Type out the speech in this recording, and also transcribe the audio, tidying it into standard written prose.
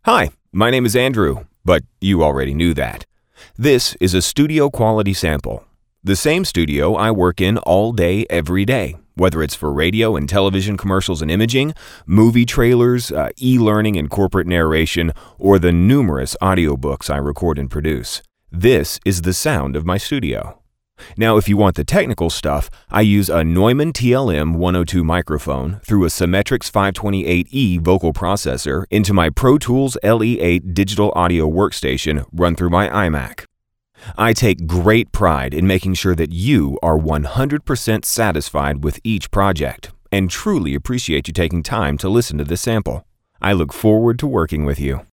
Hi, my name is Andrew, but you already knew that. This is a studio quality sample. The same studio I work in all day, every day, whether it's for radio and television commercials and imaging, movie trailers, e-learning and corporate narration, or the numerous audiobooks I record and produce. This is the sound of my studio. Now, if you want the technical stuff, I use a Neumann TLM-102 microphone through a Symmetrix 528E vocal processor into my Pro Tools LE8 digital audio workstation run through my iMac. I take great pride in making sure that you are 100% satisfied with each project and truly appreciate you taking time to listen to this sample. I look forward to working with you.